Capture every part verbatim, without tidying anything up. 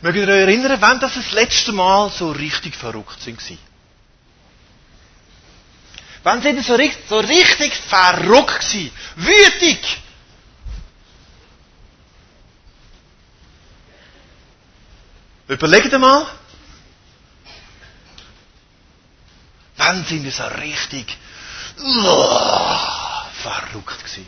Mögt ihr euch erinnern, wann das das letzte Mal so richtig verrückt sind? Wann sind ihr so richtig, so richtig verrückt gewesen? Wütig! Überlegt mal. Wann sind wir so richtig uh, verrückt gewesen?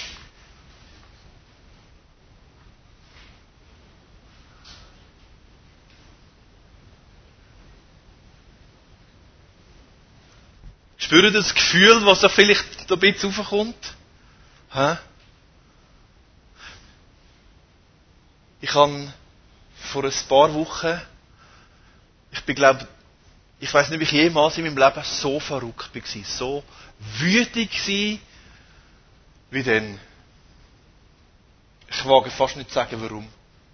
Spürt ihr das Gefühl, was da vielleicht ein bisschen raufkommt? Hä? Ich habe vor ein paar Wochen, ich bin glaube, ich weiß nicht, wie ich jemals in meinem Leben so verrückt war, so wütig war, wie dann. Ich wage fast nicht zu sagen, warum.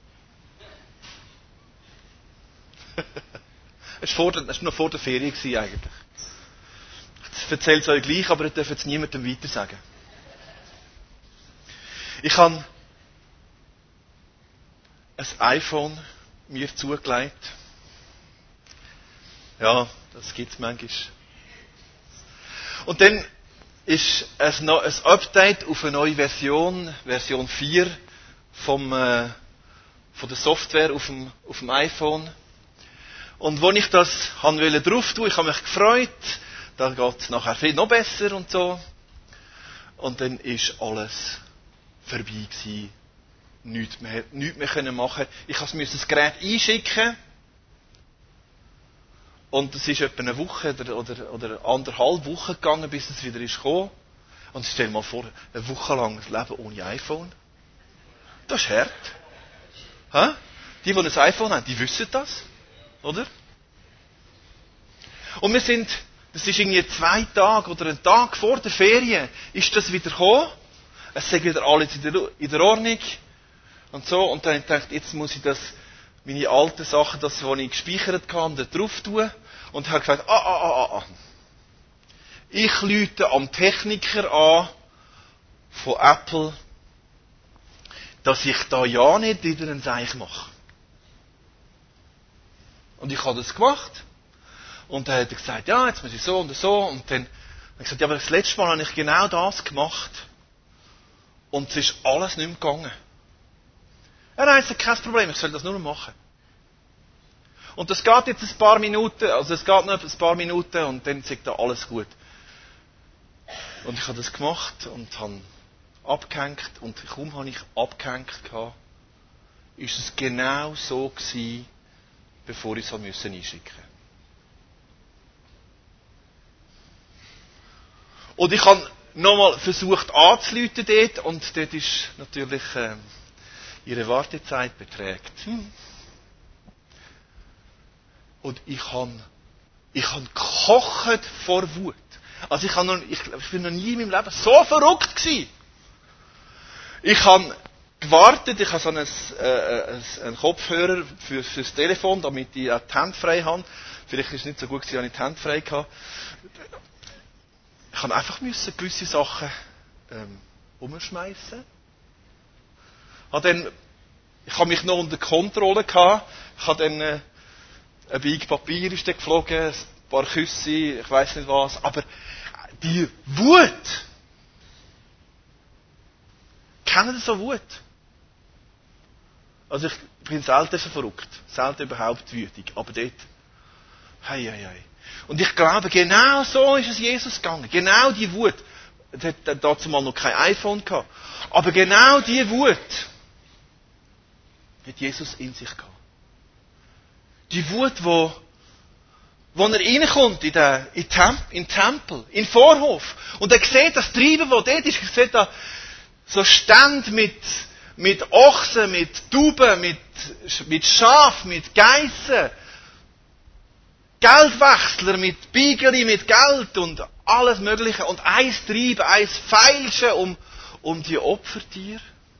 Es war noch vor der Ferien eigentlich. Ich erzähle es euch gleich, aber ich darf jetzt niemandem weiter sagen. Ich habe ein iPhone mir zugelegt. Ja, das gibt es manchmal. Und dann ist ein, ein Update auf eine neue Version, Version vier vom, äh, von der Software auf dem, auf dem iPhone. Und als ich das wollte drauf tun, ich habe mich gefreut, da geht es nachher viel noch besser und so. Und dann ist alles vorbei gewesen. Nichts mehr, nichts mehr können machen. Ich musste das Gerät einschicken. Und es ist etwa eine Woche oder, oder, oder anderthalb Wochen gegangen, bis es wieder ist gekommen. Und stell dir mal vor, eine Woche lang das Leben ohne iPhone. Das ist hart. Hä? Die, die ein iPhone haben, die wissen das. Oder? Und wir sind, das ist irgendwie zwei Tage oder einen Tag vor der Ferien, ist das wieder gekommen. Es sagt wieder alles in der, in der Ordnung. Und so. Und dann habe ich gedacht, jetzt muss ich das, meine alten Sachen, das, was ich gespeichert habe, da drauf tun. Und habe gesagt, ah, ah, ah, ah. Ich rufe am Techniker an, von Apple, dass ich da ja nicht wieder einen Seich mache. Und ich habe das gemacht. Und dann hat er gesagt, ja, jetzt muss ich so und so. Und dann habe ich gesagt, ja, aber das letzte Mal habe ich genau das gemacht. Und es ist alles nicht mehr gegangen. Ja, nein, es ist kein Problem, ich soll das nur noch machen. Und das geht jetzt ein paar Minuten, also es geht noch ein paar Minuten und dann sagt er, alles gut. Und ich habe das gemacht und habe abgehängt und kaum habe ich abgehängt gehabt, ist es genau so gewesen, bevor ich es einschicken musste. Und ich habe nochmal versucht anzurufen dort und dort ist natürlich äh, ihre Wartezeit beträgt. Hm. Und ich habe ich habe gekocht vor Wut. Also ich, habe noch, ich, ich bin noch nie in meinem Leben so verrückt gewesen. Ich habe gewartet, ich habe so einen, äh, einen Kopfhörer für, für das Telefon, damit ich auch die Hände frei habe. Vielleicht ist es nicht so gut gewesen, dass ich die Hände frei hatte. Ich habe einfach müssen gewisse Sachen ähm, umschmeißen. Ich habe mich noch unter Kontrolle gehabt. Ich habe dann äh, ein Big Papier ist dann geflogen, ein paar Küsse, ich weiß nicht was. Aber die Wut. Kennen Sie so Wut? Also ich bin selten so verrückt, selten überhaupt wütig. Aber dort, hei, hei, hei. Und ich glaube, genau so ist es Jesus gegangen. Genau die Wut. Er hat dazu mal noch kein iPhone gehabt. Aber genau die Wut hat Jesus in sich gehabt. Die Wut, wo, wo er reinkommt in den, in den Tempel, in den Vorhof. Und er sieht das Treiben, das dort ist. Er sieht da so Stände mit, mit Ochsen, mit Tauben, mit, mit Schaf, mit Geissen. Geldwechsler mit Beigeli, mit Geld und alles Mögliche. Und eins Treiben, eins Feilschen um, um die Opfertiere.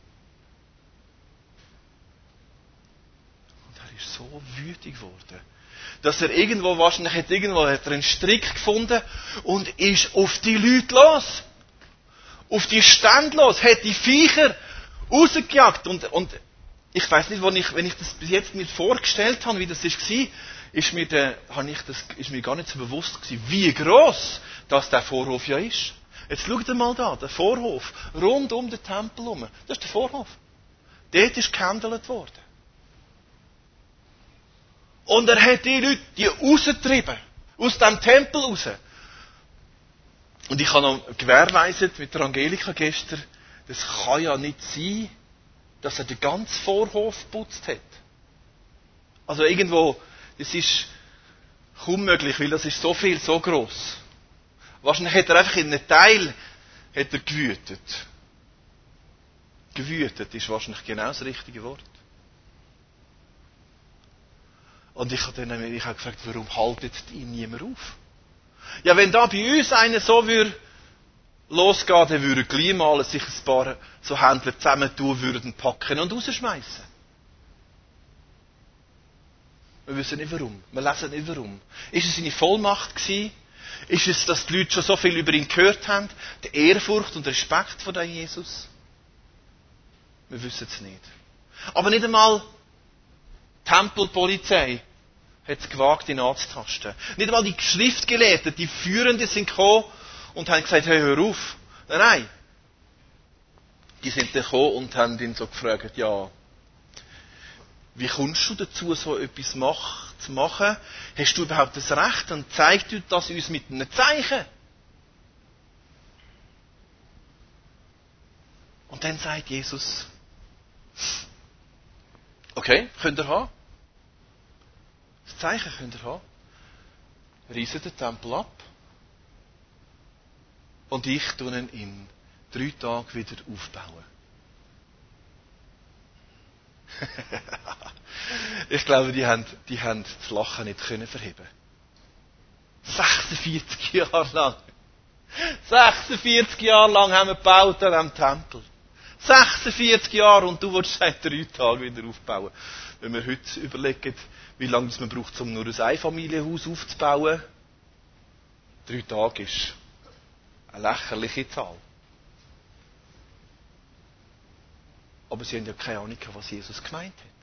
Und er ist so wütig geworden, dass er irgendwo, wahrscheinlich hat irgendwo hat er einen Strick gefunden und ist auf die Leute los. Auf die Stände los, hat die Viecher rausgejagt. Und, und Ich weiß nicht, wenn ich, wenn ich das bis jetzt mir vorgestellt habe, wie das war, ist mir, der, habe ich das, ist mir gar nicht so bewusst gewesen, wie gross das der Vorhof ja ist. Jetzt schaut mal da, der Vorhof, rund um den Tempel herum. Das ist der Vorhof. Dort ist gehandelt worden. Und er hat die Leute, die rausgetrieben, aus dem Tempel raus. Und ich habe noch gewährleistet mit der Angelika gestern, das kann ja nicht sein, dass er den ganzen Vorhof geputzt hat. Also irgendwo, das ist kaum möglich, weil das ist so viel, so gross. Wahrscheinlich hat er einfach in einem Teil hat er gewütet. Gewütet ist wahrscheinlich genau das richtige Wort. Und ich habe dann ich habe gefragt, warum haltet ihn niemand auf? Ja, wenn da bei uns einer so würde losgehen, dann würde gleich mal sich ein paar so Händler zusammentun, würden packen und rausschmeißen. Wir wissen nicht warum. Wir lesen nicht warum. Ist es seine Vollmacht gewesen? Ist es, dass die Leute schon so viel über ihn gehört haben? Die Ehrfurcht und Respekt vor dem Jesus? Wir wissen es nicht. Aber nicht einmal die Tempelpolizei hat es gewagt, ihn anzutasten. Nicht einmal die Schriftgelehrten, die Führenden sind gekommen und haben gesagt, hey, hör auf. Nein, nein. Die sind dann gekommen und haben ihn so gefragt, ja, wie kommst du dazu, so etwas mach, zu machen? Hast du überhaupt das Recht? Und zeig dir das uns mit einem Zeichen. Und dann sagt Jesus, okay, könnt ihr haben. Das Zeichen könnt ihr haben. Reise den Tempel ab. Und ich tue ihn in drei Tagen wieder aufbauen. Ich glaube, die haben, die haben das Lachen nicht können verheben. sechsundvierzig Jahre lang. sechsundvierzig Jahre lang haben wir gebaut an diesem Tempel. sechsundvierzig Jahre und du willst seit drei Tagen wieder aufbauen. Wenn wir heute überlegen, wie lange es man braucht, um nur ein Einfamilienhaus aufzubauen, drei Tage ist eine lächerliche Zahl. Aber sie haben ja keine Ahnung, was Jesus gemeint hat.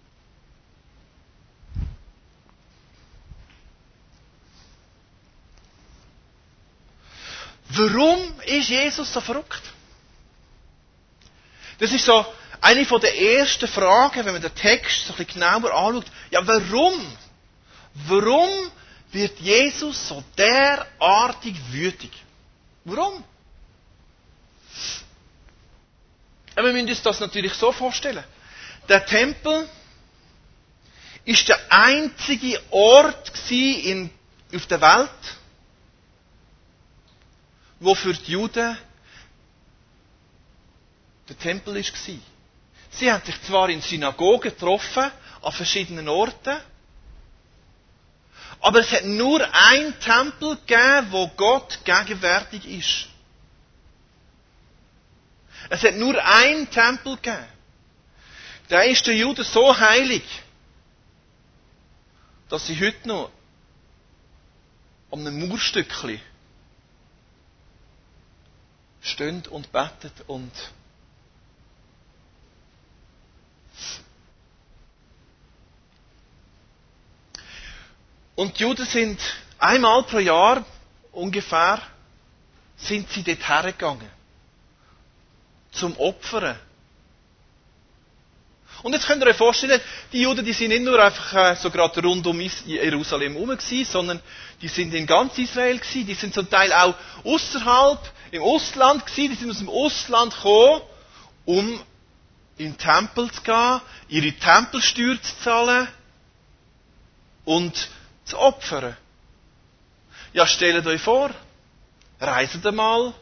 Warum ist Jesus so verrückt? Das ist so eine der ersten Fragen, wenn man den Text so ein bisschen genauer anschaut. Ja, warum? Warum wird Jesus so derartig wütig? Warum? Ja, wir müssen uns das natürlich so vorstellen. Der Tempel ist der einzige Ort in, auf der Welt, wo für die Juden der Tempel war. Sie haben sich zwar in Synagogen getroffen, an verschiedenen Orten, aber es hat nur einen Tempel gegeben, wo Gott gegenwärtig ist. Es hat nur einen Tempel gegeben. Der ist den Juden so heilig, dass sie heute noch an einem Mauerstückchen stehen und beten und Und die Juden sind einmal pro Jahr ungefähr sind sie dort hergegangen. Zum Opfern. Und jetzt könnt ihr euch vorstellen, die Juden, die sind nicht nur einfach äh, so gerade rund um Jerusalem herum gewesen, sondern die sind in ganz Israel gewesen. Die sind zum Teil auch außerhalb, im Ausland gewesen. Die sind aus dem Ausland gekommen, um in den Tempel zu gehen, ihre Tempelsteuer zu zahlen und zu opfern. Ja, stellt euch vor, reist einmal,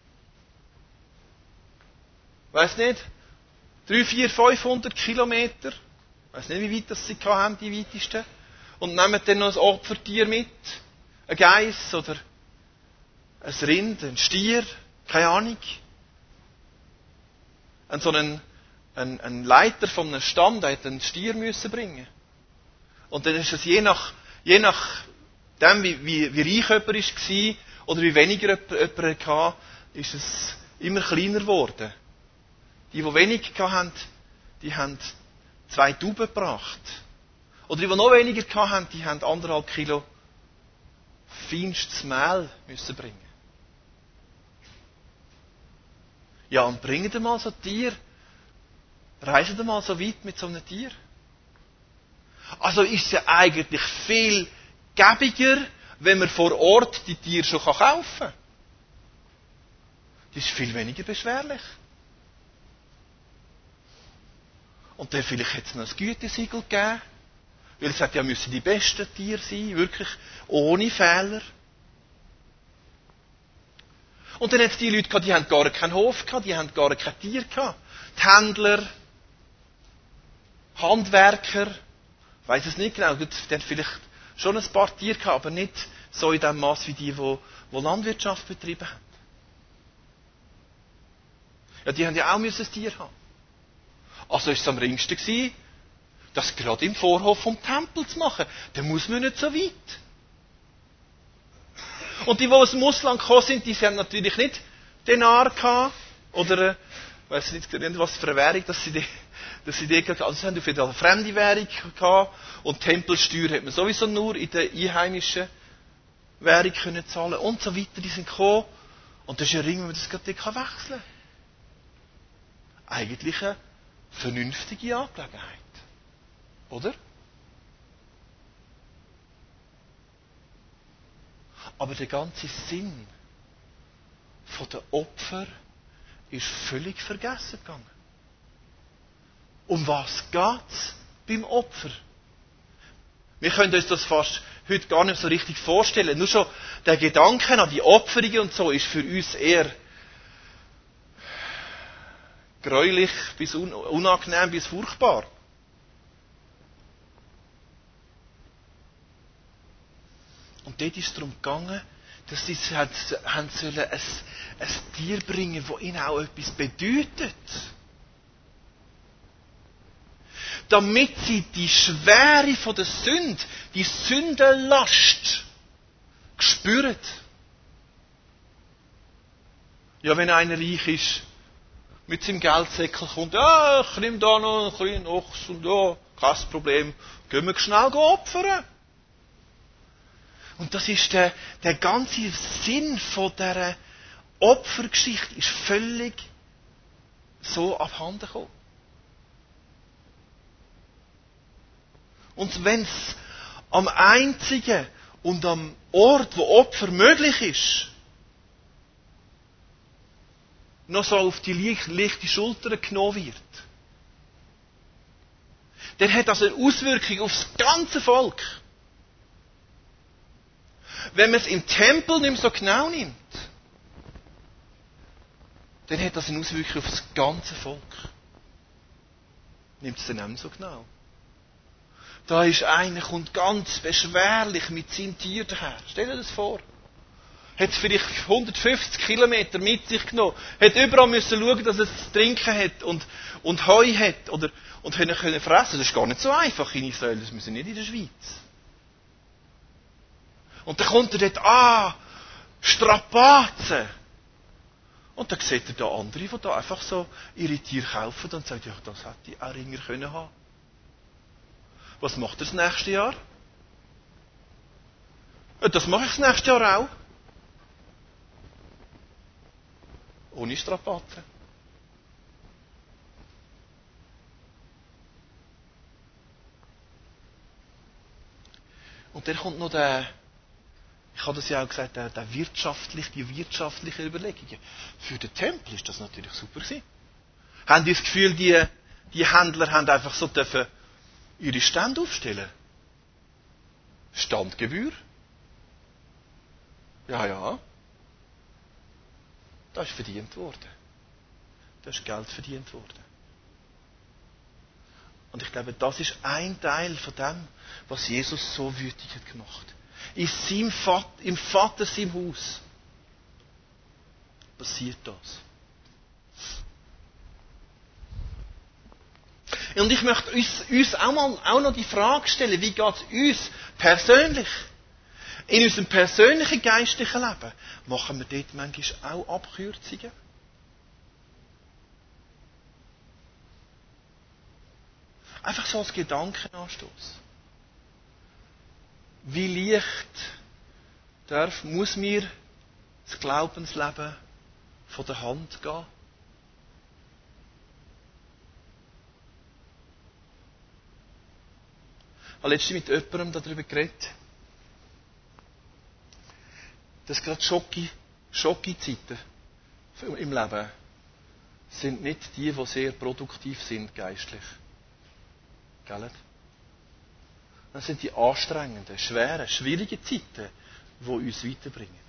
weiss nicht, drei, vier, fünfhundert Kilometer, weiss nicht, wie weit das sie haben, die weitesten, und nehmt dann noch ein Opfertier mit, ein Geiss oder ein Rind, ein Stier, keine Ahnung. Und so ein, ein, ein Leiter von einem Stamm, der hätte einen Stier müssen bringen. Und dann ist es je nach Je nachdem, wie, wie, wie reich jemand war oder wie weniger jemand hatte, ist es immer kleiner geworden. Die, die wenig hatten, die haben zwei Tauben gebracht. Oder die, die noch weniger hatten, die haben anderthalb Kilo feinstes Mehl müssen bringen. Ja, und bringen Sie mal so ein Tier, reisen Sie mal so weit mit so einem Tier. Also ist es ja eigentlich viel gäbiger, wenn man vor Ort die Tiere schon kaufen kann. Das ist viel weniger beschwerlich. Und dann vielleicht hätte es noch ein Gütesiegel gegeben, weil es hat ja müssen die besten Tiere sein, wirklich ohne Fehler. Und dann hat es die Leute gehabt, die haben gar keinen Hof gehabt, die haben gar kein Tier gehabt. Die Händler, Handwerker, ich weiss es nicht genau, die haben vielleicht schon ein paar Tiere gehabt, aber nicht so in dem Maß wie die, die, die Landwirtschaft betrieben haben. Ja, die haben ja auch müssen ein Tier haben. Also war es am ringsten gewesen, das gerade im Vorhof vom Tempel zu machen. Da muss man nicht so weit. Und die, die aus dem Ausland gekommen sind, die haben natürlich nicht Denar gehabt, oder, äh, ich weiss nicht, was für eine Währung, dass sie die, dass sie die gehabt haben. Also sie haben auf jeden Fall eine fremde Währung gehabt, und Tempelsteuer hat man sowieso nur in der einheimischen Währung können zahlen, und so weiter. Die sind gekommen, und das ist ja Ring, wenn man das gerade wechseln kann. Eigentlich eine vernünftige Angelegenheit. Oder? Aber der ganze Sinn der Opfer ist völlig vergessen gegangen. Um was geht es beim Opfer? Wir können uns das fast heute gar nicht so richtig vorstellen. Nur schon der Gedanke an die Opferungen und so ist für uns eher gräulich bis unangenehm bis furchtbar. Und dort ist es darum gegangen, dass sie haben sollen ein, ein Tier bringen, das ihnen auch etwas bedeutet. Damit sie die Schwere von der Sünde, die Sündenlast, spüren. Ja, wenn einer reich ist, mit seinem Geldsäckel kommt, ja, ich nehme da noch ein kleinen Ochs und ja, kein Problem, gehen wir schnell opfern. Und das ist der, der ganze Sinn von dieser Opfergeschichte ist völlig so abhanden gekommen. Und wenn es am einzigen und am Ort, wo Opfer möglich ist, noch so auf die leichte Schulter genommen wird, dann hat das eine Auswirkung auf das ganze Volk. Wenn man es im Tempel nicht mehr so genau nimmt, dann hat das eine Auswirkung auf das ganze Volk. Nimmt es dann auch nicht so genau. Da ist einer, kommt ganz beschwerlich mit seinem Tier daher. Stell dir das vor. Hat vielleicht hundertfünfzig Kilometer mit sich genommen. Hat überall müssen schauen, dass es zu trinken hat und, und Heu hat. Oder, und können, können fressen. Das ist gar nicht so einfach in Israel. Das müssen nicht in der Schweiz. Und dann kommt er dort an, Strapazen. Und dann sieht er da andere, die da einfach so ihre Tiere kaufen und sagen, ja, das hätte ich auch Ringer können haben. Was macht er das nächste Jahr? Ja, das mache ich das nächste Jahr auch. Ohne Strapazen. Und dann kommt noch der, ich habe das ja auch gesagt, der, der wirtschaftliche, die wirtschaftlichen Überlegungen. Für den Tempel ist das natürlich super gewesen. Haben die das Gefühl, die, die Händler haben einfach so dürfen ihre Stände aufstellen? Standgebühr? Ja, ja. Da ist verdient worden. Da ist Geld verdient worden. Und ich glaube, das ist ein Teil von dem, was Jesus so wütig hat gemacht. In seinem Vater, im Vater seinem Haus passiert das. Und ich möchte uns, uns auch, mal, auch noch die Frage stellen, wie geht es uns persönlich? In unserem persönlichen geistlichen Leben machen wir dort manchmal auch Einfach so als Gedankenanstoß. Wie leicht darf, muss mir das Glaubensleben von der Hand gehen? Ich habe letztens mit jemandem darüber geredet, dass gerade Schocki, Schocki-Zeiten im Leben sind nicht die, die sehr produktiv sind, geistlich. Gell? Das sind die anstrengenden, schweren, schwierigen Zeiten, die uns weiterbringen.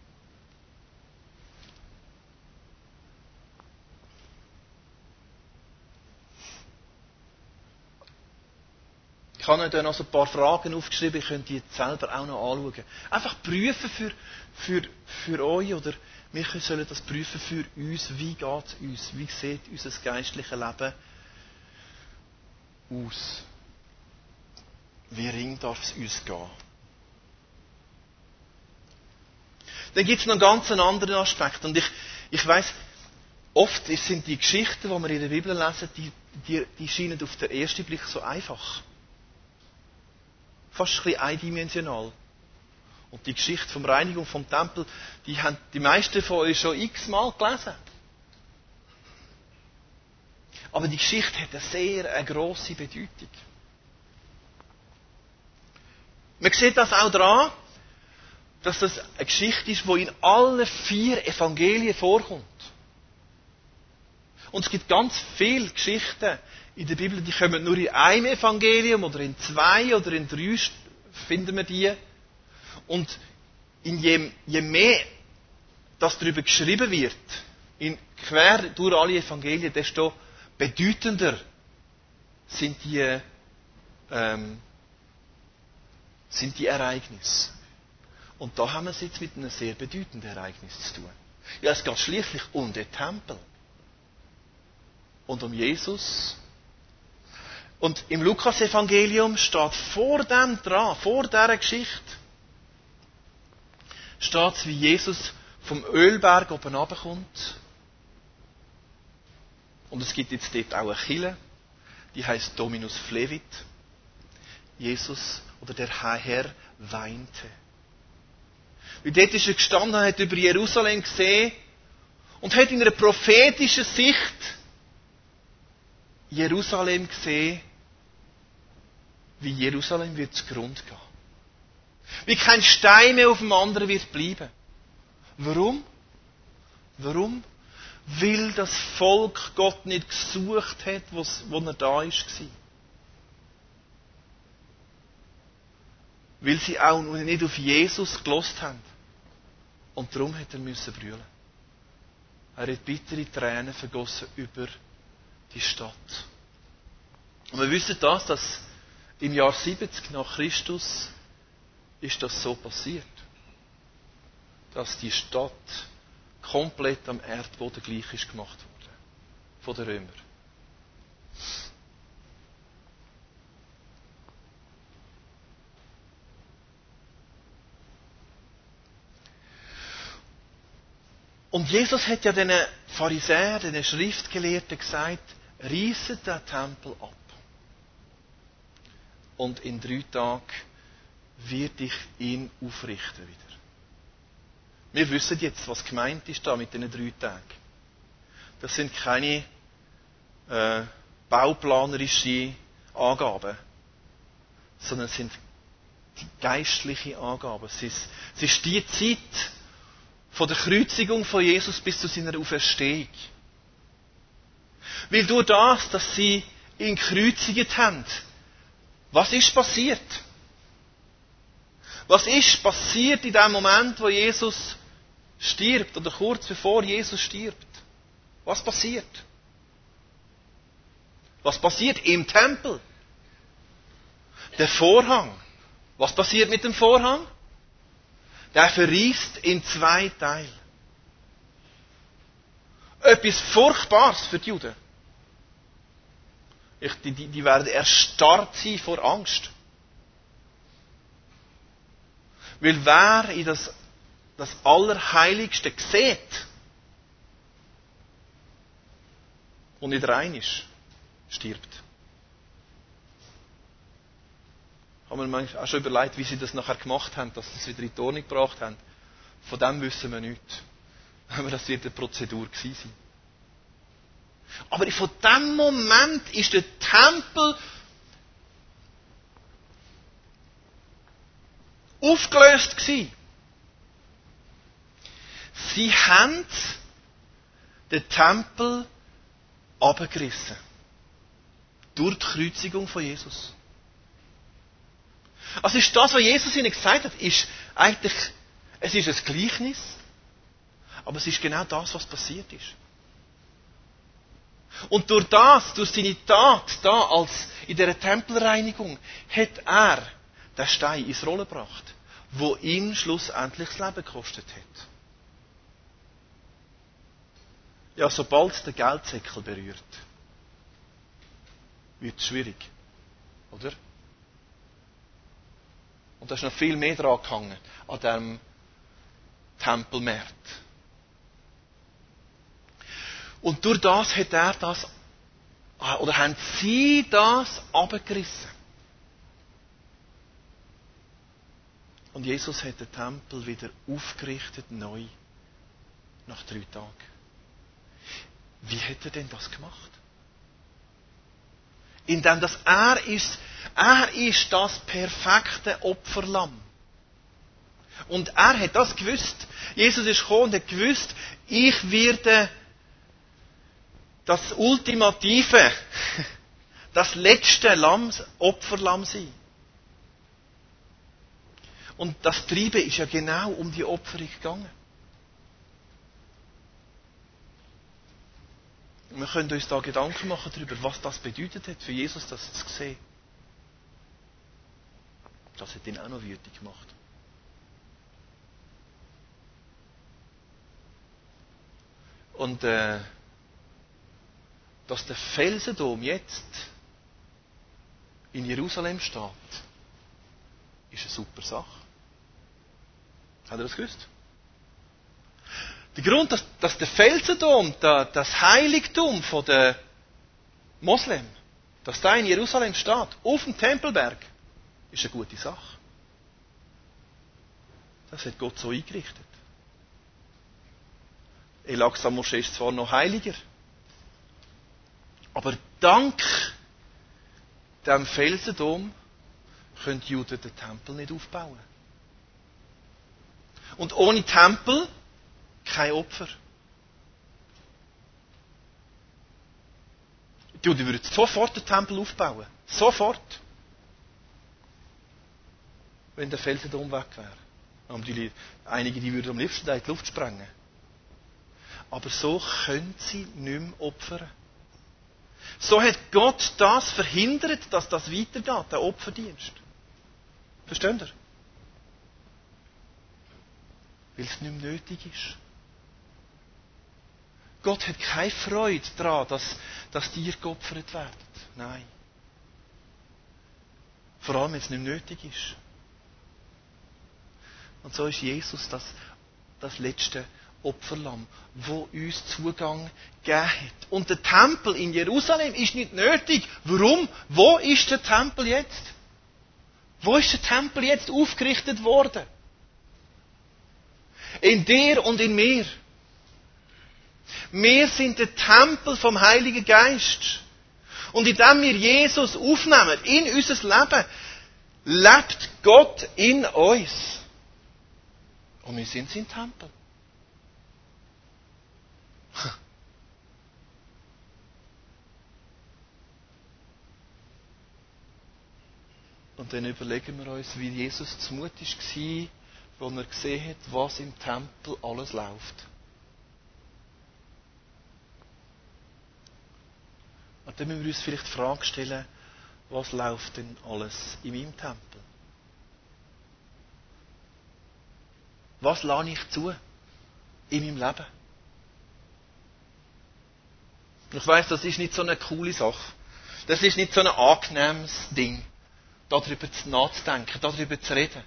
Ich habe euch dann noch ein paar Fragen aufgeschrieben, ihr könnt die jetzt selber auch noch anschauen. Einfach prüfen für, für, für euch, oder wir sollen das prüfen für uns. Wie geht es uns? Wie sieht unser geistliches Leben aus? Wie ring darf es uns gehen? Dann gibt es noch einen ganz anderen Aspekt. Und ich, ich weiss, oft sind die Geschichten, die wir in der Bibel lesen, die, die, die scheinen auf den ersten Blick so einfach. Fast ein bisschen eindimensional. Und die Geschichte vom Reinigung vom Tempel, die haben die meisten von euch schon x-mal gelesen. Aber die Geschichte hat eine sehr eine grosse Bedeutung. Man sieht das auch daran, dass das eine Geschichte ist, die in allen vier Evangelien vorkommt. Und es gibt ganz viele Geschichten in der Bibel, die kommen nur in einem Evangelium oder in zwei oder in drei, finden wir die. Und in je, je mehr das darüber geschrieben wird, in quer durch alle Evangelien, desto bedeutender sind die, ähm, sind die Ereignisse. Und da haben wir es jetzt mit einem sehr bedeutenden Ereignis zu tun. Ja, es geht schließlich um den Tempel. Und um Jesus. Und im Lukas-Evangelium steht vor dem dran, vor dieser Geschichte, steht es, wie Jesus vom Ölberg oben runterkommt. Und es gibt jetzt dort auch eine Kirche, die heisst Dominus Flevit. Jesus oder der Herr weinte. Weil dort ist er gestanden, hat über Jerusalem gesehen und hat in einer prophetischen Sicht Jerusalem gesehen, wie Jerusalem wird zugrunde gehen. Wie kein Stein mehr auf dem anderen wird bleiben. Warum? Warum? Weil das Volk Gott nicht gesucht hat, wo er da war. Weil sie auch nicht auf Jesus gelost haben. Und darum hat er müssen brüllen. Er hat bittere Tränen vergossen über die Stadt. Und wir wissen das, dass im Jahr siebzig nach Christus ist das so passiert. Dass die Stadt komplett am Erdboden gleich ist gemacht worden. Von den Römern. Und Jesus hat ja den Pharisäern, den Schriftgelehrten gesagt, reisset den Tempel ab. Und in drei Tagen werde ich ihn aufrichten wieder. Wir wissen jetzt, was gemeint ist da mit diesen drei Tagen. Das sind keine äh, bauplanerischen Angaben, sondern es sind die geistlichen Angaben. Es ist, es ist die Zeit von der Kreuzigung von Jesus bis zu seiner Auferstehung. Weil durch das, dass sie ihn gekreuzigt haben, was ist passiert? Was ist passiert in dem Moment, wo Jesus stirbt, oder kurz bevor Jesus stirbt? Was passiert? Was passiert im Tempel? Der Vorhang. Was passiert mit dem Vorhang? Der verriest in zwei Teile. Etwas Furchtbares für die Juden. Ich, die, die werden erstarrt sein vor Angst. Weil wer in das, das Allerheiligste sieht und nicht rein ist, stirbt. Ich habe mir manchmal auch schon überlegt, wie sie das nachher gemacht haben, dass sie es wieder in die Ordnung gebracht haben. Von dem wissen wir nichts. Aber das wird eine Prozedur gewesen sein. Aber von dem Moment ist der Tempel aufgelöst gewesen. Sie haben den Tempel abgerissen. Durch die Kreuzigung von Jesus. Also ist das, was Jesus ihnen gesagt hat, ist eigentlich, es ist ein Gleichnis, aber es ist genau das, was passiert ist. Und durch das, durch seine Tat da als in dieser Tempelreinigung, hat er den Stein ins Rollen gebracht, wo ihn schlussendlich das Leben gekostet hat. Ja, sobald es den Geldsäckel berührt, wird es schwierig. Oder? Und da ist noch viel mehr dran gehangen, an diesem Tempelmarkt. Und durch das hat er das, oder haben sie das abgerissen. Und Jesus hat den Tempel wieder aufgerichtet, neu, nach drei Tagen. Wie hat er denn das gemacht? Indem dass er ist, er ist das perfekte Opferlamm. Und er hat das gewusst. Jesus ist gekommen und hat gewusst, ich werde das ultimative, das letzte Lamm, Opferlamm sein. Und das Treiben ist ja genau um die Opferung gegangen. Und wir können uns da Gedanken machen darüber, was das bedeutet hat für Jesus, das zu sehen. Das hat ihn auch noch wütend gemacht. Und äh, dass der Felsendom jetzt in Jerusalem steht, ist eine super Sache. Habt ihr das gewusst? Der Grund, dass, dass der Felsendom, das Heiligtum der Moslem, dass da in Jerusalem steht, auf dem Tempelberg, ist eine gute Sache. Das hat Gott so eingerichtet. El-Aqsa-Moschee ist zwar noch heiliger, aber dank dem Felsendom können die Juden den Tempel nicht aufbauen. Und ohne Tempel kein Opfer. Die Juden würden sofort den Tempel aufbauen. Sofort. Wenn der Felsendom weg wäre. Die, einige die würden am liebsten in die Luft sprengen. Aber so können sie nicht mehr opfern. So hat Gott das verhindert, dass das weitergeht, der Opferdienst. Versteht ihr? Weil es nicht mehr nötig ist. Gott hat keine Freude daran, dass, dass Tiere geopfert werden. Nein. Vor allem, wenn es nicht mehr nötig ist. Und so ist Jesus das, das letzte Opferlamm, wo uns Zugang gegeben hat. Und der Tempel in Jerusalem ist nicht nötig. Warum? Wo ist der Tempel jetzt? Wo ist der Tempel jetzt aufgerichtet worden? In dir und in mir. Wir sind der Tempel vom Heiligen Geist. Und indem wir Jesus aufnehmen in unser Leben, lebt Gott in uns. Und wir sind sein Tempel. Und dann überlegen wir uns, wie Jesus zumutig war, als er gesehen hat, was im Tempel alles läuft. Und dann müssen wir uns vielleicht die Frage stellen, was läuft denn alles in meinem Tempel? Was lasse ich zu in meinem Leben? Ich weiss, das ist nicht so eine coole Sache. Das ist nicht so ein angenehmes Ding, darüber nachzudenken, darüber zu reden.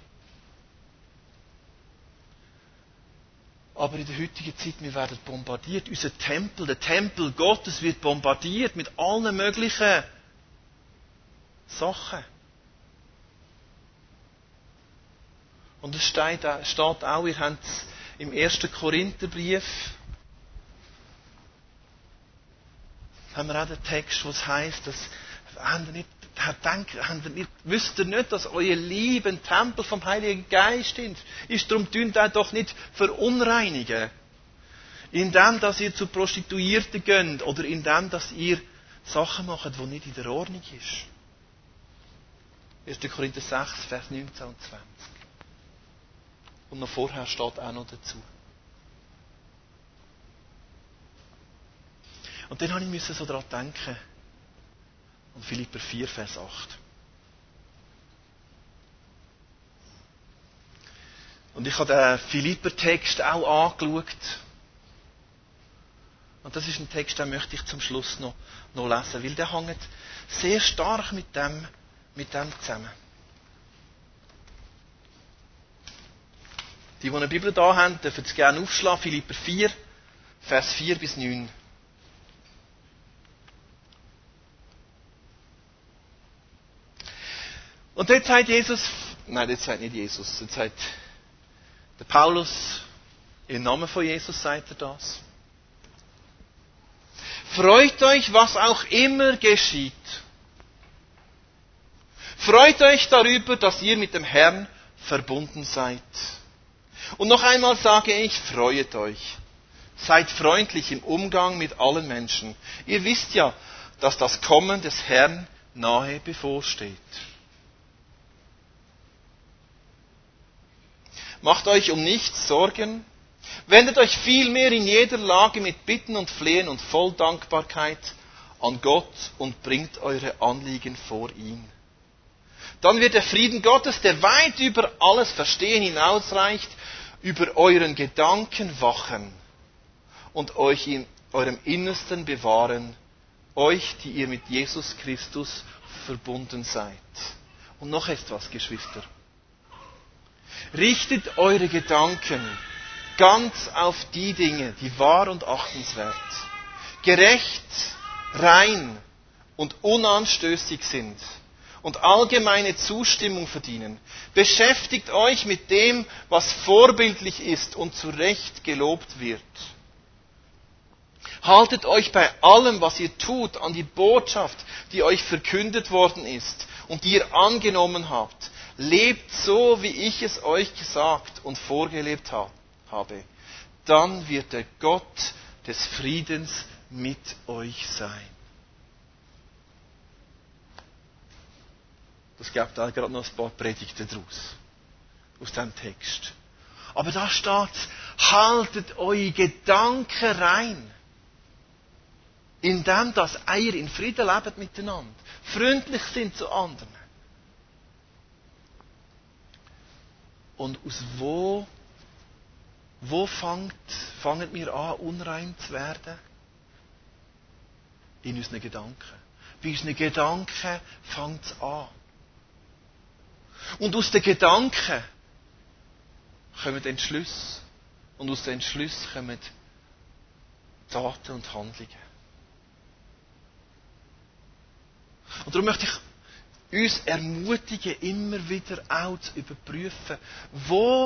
Aber in der heutigen Zeit, wir werden bombardiert. Unser Tempel, der Tempel Gottes wird bombardiert mit allen möglichen Sachen. Und es steht, steht auch, ihr habt es im ersten Korintherbrief, haben wir auch den Text, wo es heisst, dass, habt ihr nicht, denkt, habt ihr nicht, wisst ihr nicht, dass euer Liebe ein Tempel vom Heiligen Geist ist? Ist darum, tun ihr doch nicht verunreinigen. Indem, dass ihr zu Prostituierten geht oder indem, dass ihr Sachen macht, die nicht in der Ordnung ist. erster Korinther sechs, Vers neunzehn und zwanzig. Und noch vorher steht auch noch dazu. Und dann habe ich so daran denken. Und Philipper vier, Vers acht. Und ich habe den Philipper-Text auch angeschaut. Und das ist ein Text, den möchte ich zum Schluss noch, noch lesen, weil der hängt sehr stark mit dem, mit dem zusammen. Die, die eine Bibel da haben, dürfen es gerne aufschlagen. Philipper vier, Vers vier bis neun. Und dort sagt Jesus, nein, dort sagt nicht Jesus, dort sagt der Paulus, im Namen von Jesus sagt er das. Freut euch, was auch immer geschieht. Freut euch darüber, dass ihr mit dem Herrn verbunden seid. Und noch einmal sage ich, freut euch. Seid freundlich im Umgang mit allen Menschen. Ihr wisst ja, dass das Kommen des Herrn nahe bevorsteht. Macht euch um nichts Sorgen. Wendet euch vielmehr in jeder Lage mit Bitten und Flehen und voll Dankbarkeit an Gott und bringt eure Anliegen vor ihn. Dann wird der Frieden Gottes, der weit über alles Verstehen hinausreicht, über euren Gedanken wachen und euch in eurem Innersten bewahren, euch, die ihr mit Jesus Christus verbunden seid. Und noch etwas, Geschwister. Richtet eure Gedanken ganz auf die Dinge, die wahr und achtenswert, gerecht, rein und unanstößig sind und allgemeine Zustimmung verdienen. Beschäftigt euch mit dem, was vorbildlich ist und zu Recht gelobt wird. Haltet euch bei allem, was ihr tut, an die Botschaft, die euch verkündet worden ist und die ihr angenommen habt. Lebt so, wie ich es euch gesagt und vorgelebt habe. Dann wird der Gott des Friedens mit euch sein. Es gibt da gerade noch ein paar Predigten daraus. Aus diesem Text. Aber da steht, haltet eure Gedanken rein. Indem, dass ihr in Frieden lebt miteinander. Freundlich sind zu anderen. Und aus wo, wo fangt, fangen wir an, unrein zu werden? In unseren Gedanken. Bei unseren Gedanken fängt es an. Und aus den Gedanken kommen Entschlüsse. Und aus den Entschlüssen kommen Taten und Handlungen. Und darum möchte ich uns ermutigen, immer wieder auch zu überprüfen, wo,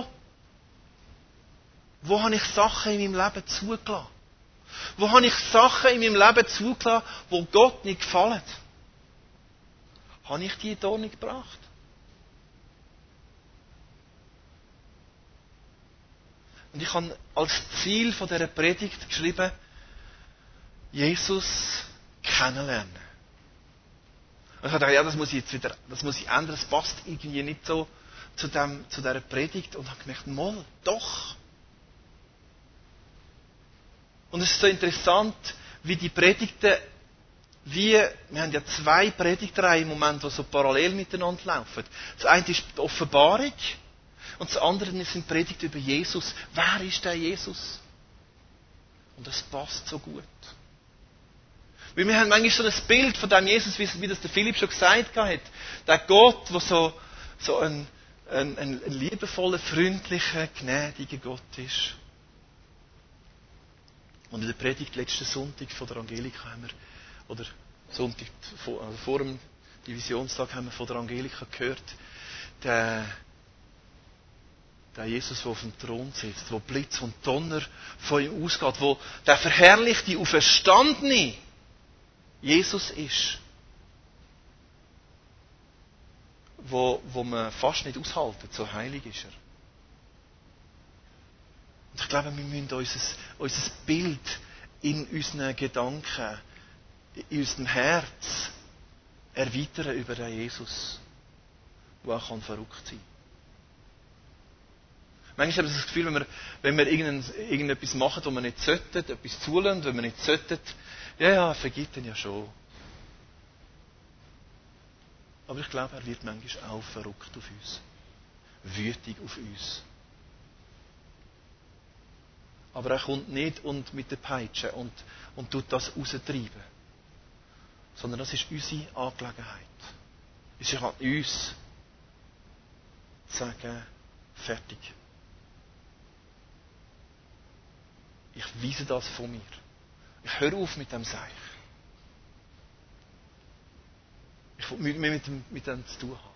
wo habe ich Sachen in meinem Leben zugelassen? Wo habe ich Sachen in meinem Leben zugelassen, die Gott nicht gefallen? Habe ich die in die Ordnung gebracht? Und ich habe als Ziel von dieser Predigt geschrieben, Jesus kennenlernen. Und ich habe gedacht, ja, das muss ich jetzt wieder, das muss ich ändern, das passt irgendwie nicht so zu, dem, zu dieser Predigt. Und habe gemerkt, mal, doch. Und es ist so interessant, wie die Predigten, wie, wir haben ja zwei Predigtreihen im Moment, die so parallel miteinander laufen. Das eine ist die Offenbarung und das andere sind Predigten über Jesus. Wer ist der Jesus? Und das passt so gut. Weil wir haben manchmal so ein Bild von dem Jesus, wie das der Philipp schon gesagt hat. Der Gott, der so, so ein, ein, ein liebevoller, freundlicher, gnädiger Gott ist. Und in der Predigt letzten Sonntag von der Angelika haben wir, oder Sonntag vor, also vor dem Divisionstag haben wir von der Angelika gehört, der, Der Jesus, der auf dem Thron sitzt, wo Blitz und Donner von ihm ausgeht, wo der verherrlichte, auferstandene Jesus ist, wo, wo man fast nicht aushalten, so heilig ist er. Und ich glaube, wir müssen unser, unser Bild in unseren Gedanken, in unserem Herz erweitern über den Jesus, der auch verrückt sein kann. Manchmal habe ich das Gefühl, wenn wir, wenn wir irgendetwas machen, was wir nicht sollten, etwas zulassen, wenn wir nicht sollten, ja, ja, vergibt ihn ja schon. Aber ich glaube, er wird manchmal auch verrückt auf uns. Wütig auf uns. Aber er kommt nicht und mit der Peitsche und, und tut das raustreiben. Sondern das ist unsere Angelegenheit. Es ist an uns, zu sagen, fertig. Ich weise das von mir. Ich höre auf mit dem Seich. Ich will nichts mehr mit dem, mit dem zu tun haben.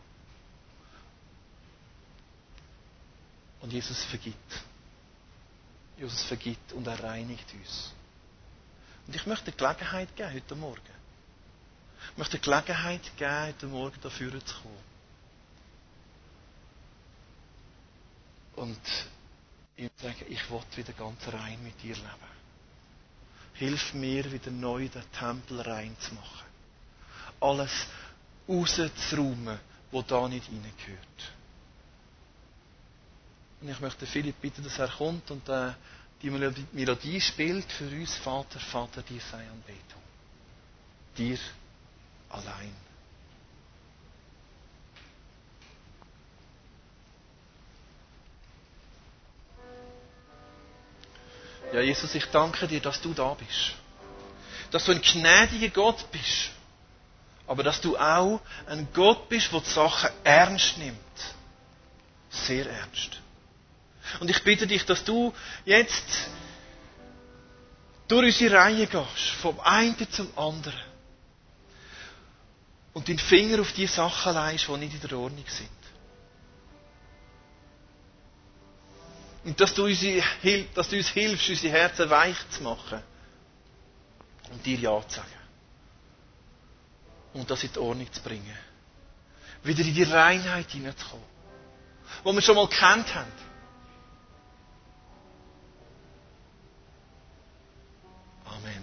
Und Jesus vergibt. Jesus vergibt und er reinigt uns. Und ich möchte die Gelegenheit geben, heute Morgen. Ich möchte die Gelegenheit geben, heute Morgen dafür zu kommen. Und ihm zu sagen, ich will wieder ganz rein mit dir leben. Hilf mir, wieder neu den Tempel rein zu machen. Alles rauszuräumen, was da nicht reingehört. Und ich möchte Philipp bitten, dass er kommt und äh, die Melodie spielt für uns. Vater, Vater, dir sei Anbetung. Dir allein. Ja, Jesus, ich danke dir, dass du da bist. Dass du ein gnädiger Gott bist. Aber dass du auch ein Gott bist, der die Sachen ernst nimmt. Sehr ernst. Und ich bitte dich, dass du jetzt durch unsere Reihe gehst, vom einen zum anderen. Und den Finger auf die Sachen legst, die nicht in der Ordnung sind. Und dass du, unsere, dass du uns hilfst, unsere Herzen weich zu machen. Und dir Ja zu sagen. Und das in die Ordnung zu bringen. Wieder in die Reinheit hineinzukommen. Die wir schon mal gekannt haben. Amen.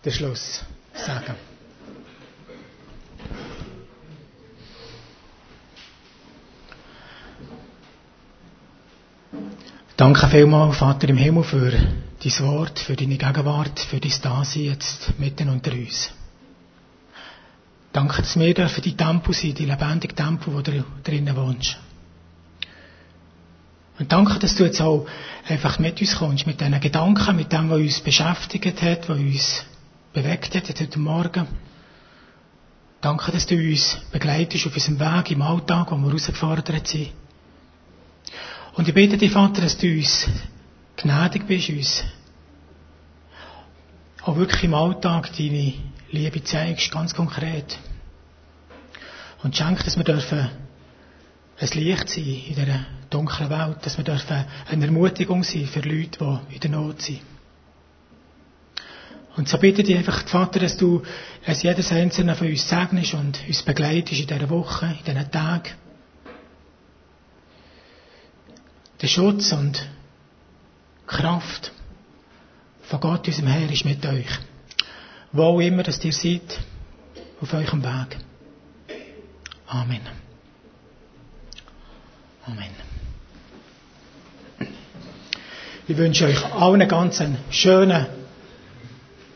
den Schluss sagen. Danke vielmals, Vater im Himmel, für dein Wort, für deine Gegenwart, für dein Dasein jetzt mitten unter uns. Danke, dass wir dürfen die Tempel sein, die lebendige Tempel, wo du drinnen wohnst. Und danke, dass du jetzt auch einfach mit uns kommst, mit diesen Gedanken, mit dem, was uns beschäftigt hat, was uns bewegt hat heute Morgen. Danke, dass du uns begleitest auf unserem Weg im Alltag, wo wir herausgefordert sind. Und ich bitte dich, Vater, dass du uns gnädig bist, uns auch wirklich im Alltag deine Liebe zeigst, ganz konkret. Und schenk, dass wir dürfen ein Licht sein in dieser dunklen Welt, dass wir dürfen eine Ermutigung sein für Leute, die in der Not sind. Und so bitte ich einfach, Vater, dass du es jedes Einzelne von uns segnest und uns begleitest in dieser Woche, in diesen Tagen. Der Schutz und die Kraft von Gott, unserem Herr, ist mit euch. Wo auch immer, dass ihr seid, auf eurem Weg. Amen. Amen. Ich wünsche euch allen ganz einen schönen